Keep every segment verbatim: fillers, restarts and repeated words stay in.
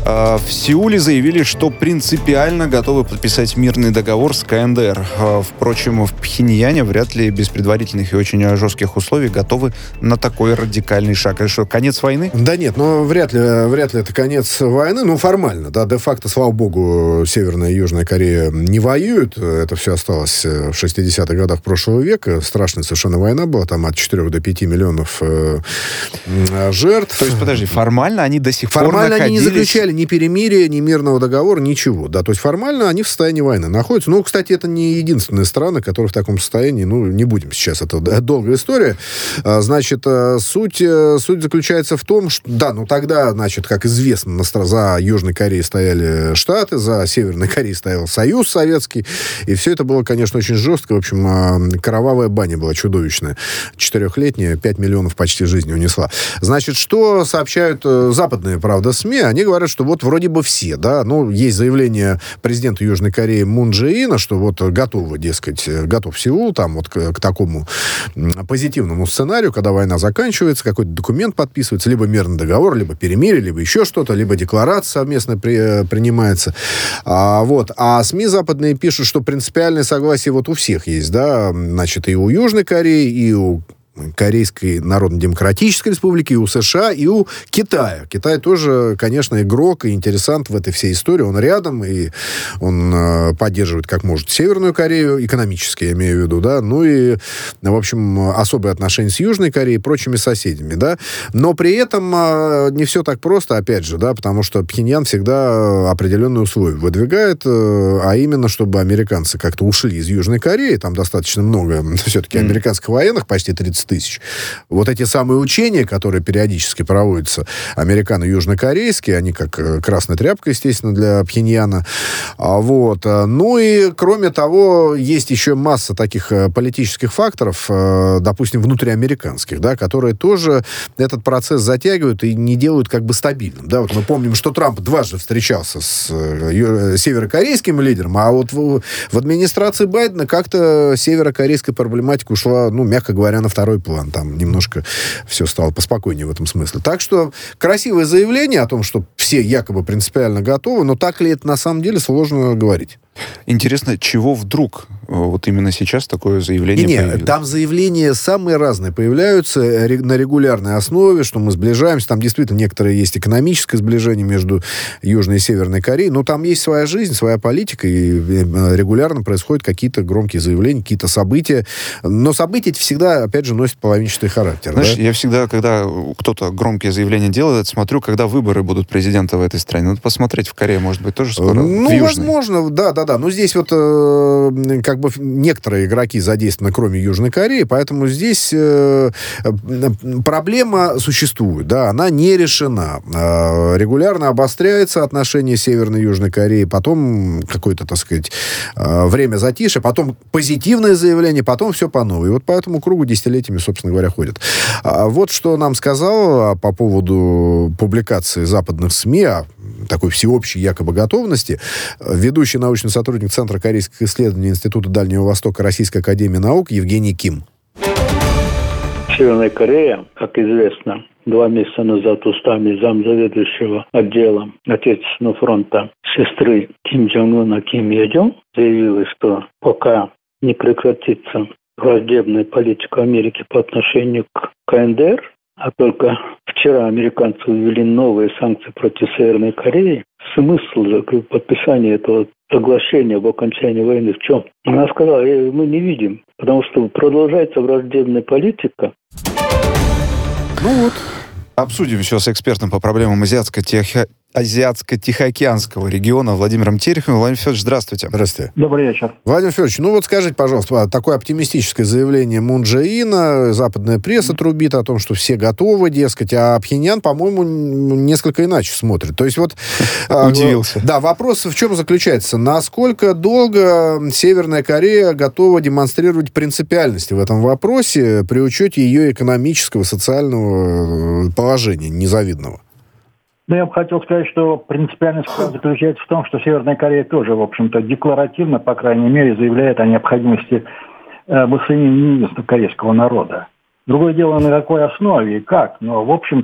В Сеуле заявили, что принципиально готовы подписать мирный договор с ка эн дэ эр. Впрочем, в Пхеньяне вряд ли без предварительных и очень жестких условий готовы на такой радикальный шаг. Это что, конец войны? Да нет, но вряд ли, вряд ли это конец войны. Ну, формально, да, де-факто, слава богу, Северная и Южная Корея не воюют. Это все осталось в шестидесятых годах прошлого века. Страшная совершенно война была, там от четырёх до пяти миллионов э, жертв. То есть, подожди, формально они до сих формально пор находились... Формально они не заключали ни перемирия, ни мирного договора, ничего. Да, то есть формально они в состоянии войны находятся. Ну, кстати, это не единственные страны, которые в таком состоянии. Ну, не будем сейчас, это долгая история. Значит, суть, суть заключается в том, что, да, ну тогда, значит, как известно, за Южной Кореей стояли Штаты, за Северной Кореей стоял Союз Советский, и все это было, конечно, очень жестко. В общем, кровавая баня была чудовищная. Четырехлетняя, пять миллионов почти жизни унесла. Значит, что сообщают западные, правда, СМИ? Они говорят, что вот вроде бы все, да, ну, есть заявление президента Южной Кореи Мун Чжэ Ина, что вот готовы, дескать, готов Сеул, там вот к, к такому позитивному сценарию, когда война заканчивается, какой-то документ подписывается, либо мирный договор, либо перемирие, либо еще что-то, либо декларация совместно при, принимается. А, вот. А СМИ западные пишут, что принципиальное согласие вот у всех есть, да, значит, и у Южной Кореи, и у Корейской Народно-Демократической Республики, и у США, и у Китая. Китай тоже, конечно, игрок и интересант в этой всей истории. Он рядом, и он э, поддерживает, как может, Северную Корею, экономически, я имею в виду, да, ну и, в общем, особые отношения с Южной Кореей и прочими соседями, да. Но при этом э, не все так просто, опять же, да, потому что Пхеньян всегда определенные условия выдвигает, э, а именно, чтобы американцы как-то ушли из Южной Кореи, там достаточно много все-таки американских военных, почти тридцать тысяч. Вот эти самые учения, которые периодически проводятся, американо-южнокорейские, они как красная тряпка, естественно, для Пхеньяна. Вот. Ну и, кроме того, есть еще масса таких политических факторов, допустим, внутриамериканских, да, которые тоже этот процесс затягивают и не делают как бы стабильным. Да, вот мы помним, что Трамп дважды встречался с северокорейским лидером, а вот в, в администрации Байдена как-то северокорейская проблематика ушла, ну, мягко говоря, на второй план. Там немножко все стало поспокойнее в этом смысле. Так что красивое заявление о том, что все якобы принципиально готовы, но так ли это на самом деле, сложно говорить. Интересно, чего вдруг вот именно сейчас такое заявление не, появилось? Не, там заявления самые разные появляются на регулярной основе, что мы сближаемся. Там действительно некоторые есть экономическое сближение между Южной и Северной Кореей, но там есть своя жизнь, своя политика, и регулярно происходят какие-то громкие заявления, какие-то события. Но события эти всегда, опять же, носят половинчатый характер. Знаешь, да? я всегда, когда кто-то громкие заявления делает, смотрю, когда выборы будут президента в этой стране. Надо посмотреть, в Корее, может быть, тоже скоро. Ну, возможно, да, да, да. Но здесь вот э, как бы некоторые игроки задействованы, кроме Южной Кореи, поэтому здесь э, проблема существует, да, она не решена. Э, регулярно обостряется отношения Северной и Южной Кореи, потом какое-то, так сказать, э, время затишья, потом позитивное заявление, потом все по новой. И вот по этому кругу десятилетиями, собственно говоря, ходят. А вот что нам сказал по поводу публикации западных СМИ о такой всеобщей якобы готовности ведущий научный сотрудник Центра корейских исследований Института Дальнего Востока Российской академии наук Евгений Ким. Северная Корея, как известно, два месяца назад устами замзаведующего отдела Отечественного фронта сестры Ким Чжон Ына Ким Е-Джон заявила, что пока не прекратится враждебная политика Америки по отношению к ка эн дэ эр, а только вчера американцы ввели новые санкции против Северной Кореи, смысл подписания этого соглашения об окончании войны в чем? Она сказала, мы не видим, потому что продолжается враждебная политика. Ну вот. Обсудим еще с экспертом по проблемам азиатско-тихо... азиатско-тихоокеанского региона Владимиром Тереховым. Владимир Федорович, здравствуйте. Здравствуйте. Добрый вечер. Владимир Федорович, ну вот скажите, пожалуйста, такое оптимистическое заявление Мун Чжэ Ина, западная пресса трубит о том, что все готовы, дескать, а Пхеньян, по-моему, несколько иначе смотрит. То есть вот... Удивился. Да, вопрос в чем заключается? Насколько долго Северная Корея готова демонстрировать принципиальность в этом вопросе при учете ее экономического, социального положения незавидного? Ну, я бы хотел сказать, что принципиальность заключается в том, что Северная Корея тоже, в общем-то, декларативно, по крайней мере, заявляет о необходимости э, воссоединения корейского народа. Другое дело, на какой основе и как. Но, в общем,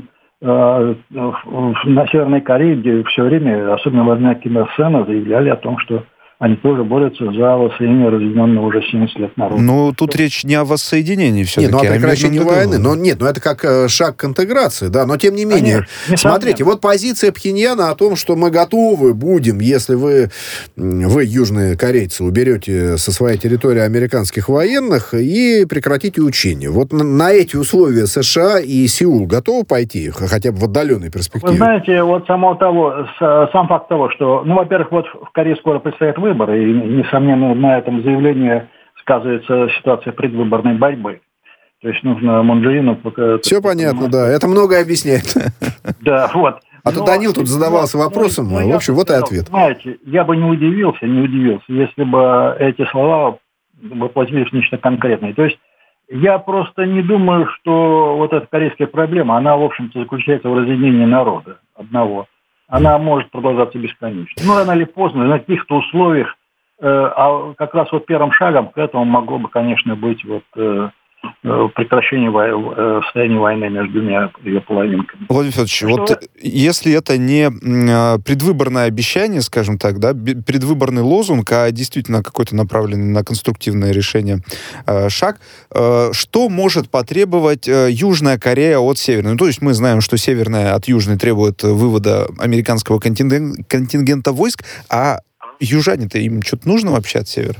э, на Северной Корее, где все время, особенно во время Ким Ир Сена, заявляли о том, что они тоже борются за воссоединение разъединенного уже семьдесят лет народа. Ну, тут речь не о воссоединении все-таки. Нет, ну, о прекращении а войны. Но, нет, ну, это как э, шаг к интеграции, да, но тем не менее, Конечно, смотрите, вот позиция Пхеньяна о том, что мы готовы будем, если вы, вы, южные корейцы, уберете со своей территории американских военных и прекратите учения. Вот на, на эти условия США и Сеул готовы пойти, хотя бы в отдаленной перспективе? Вы знаете, вот само того, сам факт того, что, ну, во-первых, вот в Корее скоро предстоят выборы, и, несомненно, на этом заявлении сказывается ситуация предвыборной борьбы. То есть нужно Мун Чжэ Ину... Все понятно, да. Это многое объясняет. Да, вот. А то Данил тут задавался вопросом, в общем, вот и ответ. Знаете, я бы не удивился, не удивился, если бы эти слова воплотились в нечто конкретное. То есть я просто не думаю, что вот эта корейская проблема, она, в общем-то, заключается в разъединении народа одного. Она может продолжаться бесконечно. Ну, рано или поздно, на каких-то условиях, э, а как раз вот первым шагом к этому могло бы, конечно, быть вот э, прекращение во- э, состояния войны между двумя ее половинками. Владимир Федорович, Что вот вы? если это не э, предвыборное обещание, скажем так, да, б- предвыборный лозунг, а действительно какой-то направленный на конструктивное решение э, шаг, э, что может потребовать э, Южная Корея от Северной? Ну, то есть мы знаем, что Северная от Южной требует вывода американского контингента, контингента войск, а южане-то им что-то нужно вообще от Севера?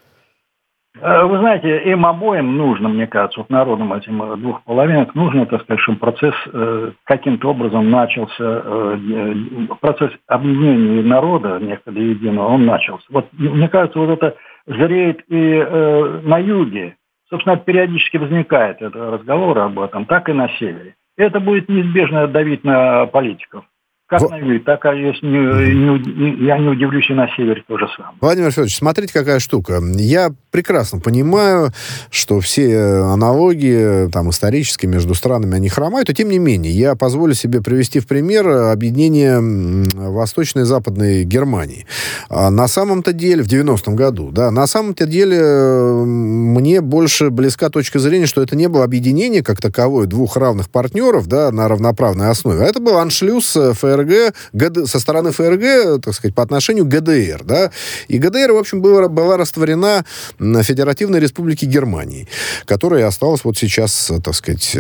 Вы знаете, им обоим нужно, мне кажется, вот народам этим двух половинок, нужно, так сказать, чтобы процесс э, каким-то образом начался, э, процесс объединения народа, некогда единого, он начался. Вот, мне кажется, вот это зреет и э, на юге. Собственно, периодически возникает этот разговор об этом, так и на севере. Это будет неизбежно давить на политиков. Как В... на юге, так и если не, не, я не удивлюсь, и на севере то же самое. Владимир Федорович, смотрите, какая штука. Я прекрасно понимаю, что все аналогии там, исторические между странами, они хромают, и тем не менее, я позволю себе привести в пример объединение Восточной и Западной Германии. А на самом-то деле, в девяностом году, да, на самом-то деле мне больше близка точка зрения, что это не было объединение как таковое двух равных партнеров, да, на равноправной основе, а это был аншлюз ФРГ ГД, со стороны ФРГ, так сказать, по отношению к ГДР, да, и ГДР, в общем, была, была растворена в Федеративной Республике Германии, которая осталась вот сейчас, так сказать,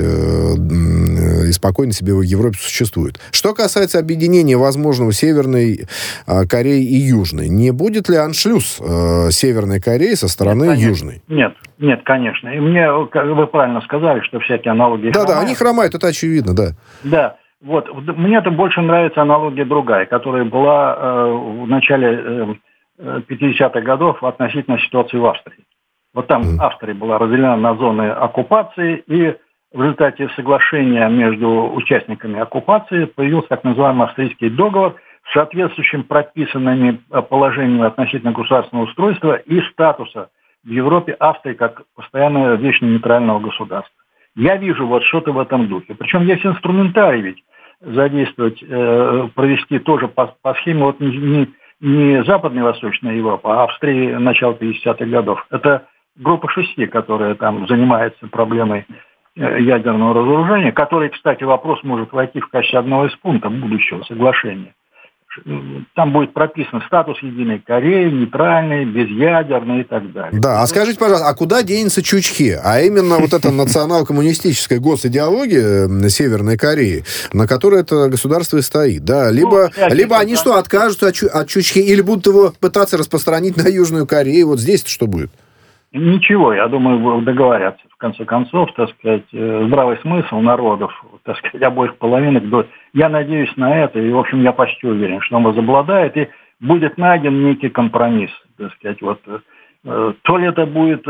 и спокойно себе в Европе существует. Что касается объединения возможного Северной Кореи и Южной, не будет ли аншлюз Северной Кореи со стороны нет, Южной? Нет, нет, конечно. И мне, вы правильно сказали, что всякие аналогии Да, хромают. да, они хромают, это очевидно, да. Да. Вот, мне-то больше нравится аналогия другая, которая была э, в начале э, пятидесятых годов относительно ситуации в Австрии. Вот там mm. Австрия была разделена на зоны оккупации, и в результате соглашения между участниками оккупации появился так называемый австрийский договор с соответствующим прописанными положениями относительно государственного устройства и статуса в Европе Австрии как постоянно вечно нейтрального государства. Я вижу вот что-то в этом духе. Причем есть инструментарий ведь задействовать, э, провести тоже по, по схеме вот не, не, не Западная и Восточная Европа, а Австрии начала пятидесятых годов. Это группа шести, которая там занимается проблемой э, ядерного разоружения, который, кстати, вопрос может войти в качестве одного из пунктов будущего соглашения. Там будет прописан статус Единой Кореи, нейтральный, безъядерный и так далее. Да, а скажите, пожалуйста, а куда денется Чучхе? А именно вот эта национал-коммунистическая госидеология Северной Кореи, на которой это государство и стоит, да? Либо, ну, либо они что, откажутся от, Чу- от Чучхе, или будут его пытаться распространить на Южную Корею? Вот здесь-то что будет? Ничего, я думаю, договорятся. В конце концов, так сказать, здравый смысл народов, так сказать, обоих половинок. Я надеюсь на это, и, в общем, я почти уверен, что он возобладает, и будет найден некий компромисс, так сказать, вот. То ли это будет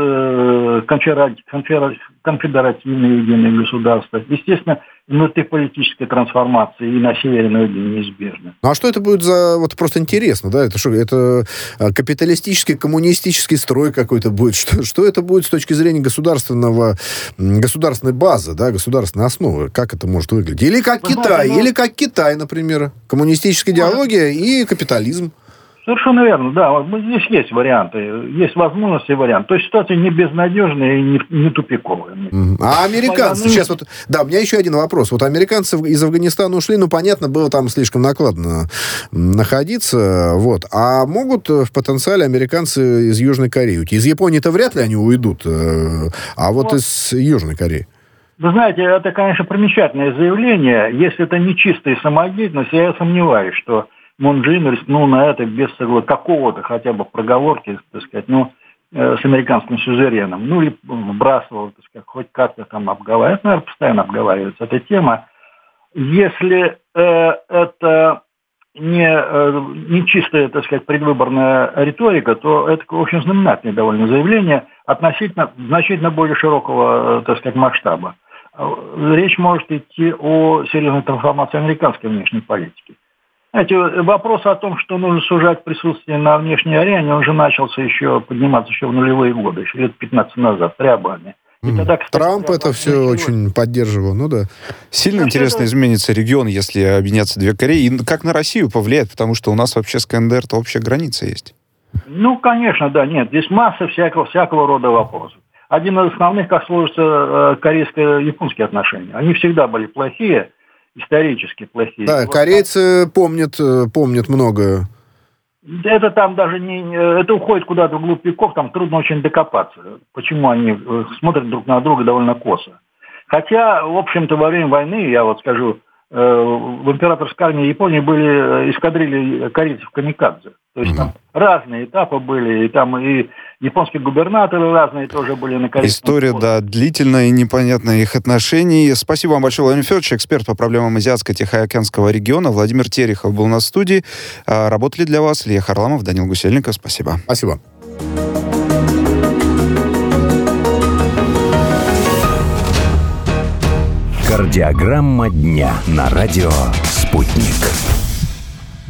конфедеративное единое государство. Естественно, внутриполитическая трансформация и на севере, и на юге неизбежна. Ну а что это будет за... Вот просто интересно, да? Это что? Это капиталистический, коммунистический строй какой-то будет? Что, что это будет с точки зрения государственного, государственной базы, да, государственной основы? Как это может выглядеть? Или как Вы Китай, знаете, ну... или как Китай, например. Коммунистическая идеология и капитализм. Совершенно верно, да. Вот здесь есть варианты, есть возможности и варианты. То есть ситуация не безнадежная и не, не тупиковая. А американцы, сейчас вот, да, у меня еще один вопрос. Вот американцы из Афганистана ушли, ну, понятно, было там слишком накладно находиться, вот. А могут в потенциале американцы из Южной Кореи уйти? Из Японии-то вряд ли они уйдут, а вот, вот. из Южной Кореи. Вы знаете, это, конечно, примечательное заявление. Если это не чистая самодеятельность, я сомневаюсь, что Мун Чжэ Ин рискнул на это без какого-то хотя бы проговорки, так сказать, ну, э, с американским сюзереном. Ну, или вбрасывал, так сказать, хоть как-то там обговаривать. Наверное, постоянно обговаривается эта тема. Если э, это не, э, не чистая, так сказать, предвыборная риторика, то это очень знаменательное довольно заявление относительно значительно более широкого, так сказать, масштаба. Речь может идти о серьезной трансформации американской внешней политики. Знаете, вопрос о том, что нужно сужать присутствие на внешней арене, он же начался еще подниматься еще в нулевые годы, еще лет пятнадцать назад, при Обаме. Mm. Тогда, кстати, Трамп это все сегодня очень поддерживал, ну да. Сильно Значит, интересно это... изменится регион, если объединятся две Кореи. И как на Россию повлияет, потому что у нас вообще с КНДР-то общая граница есть. Ну, конечно, да, нет. Здесь масса всякого, всякого рода вопросов. Один из основных, как сложатся корейско-японские отношения. Они всегда были плохие, исторически плохие. Да, вот корейцы так... помнят, помнят многое. Это там даже не... Это уходит куда-то вглубь веков, там трудно очень докопаться. Почему они смотрят друг на друга довольно косо. Хотя, в общем-то, во время войны, я вот скажу, в императорской армии Японии были эскадрильи корейцев-камикадзе. То есть там разные этапы были, и там и японские губернаторы разные тоже были на корейском. История, да, длительная и непонятная их отношений. Спасибо вам большое, Владимир Федорович, эксперт по проблемам Азиатско-Тихоокеанского региона. Владимир Терехов был у нас в студии. Работали для вас Илья Харламов, Данил Гусельников. Спасибо. Спасибо. Кардиограмма дня на радио «Спутник».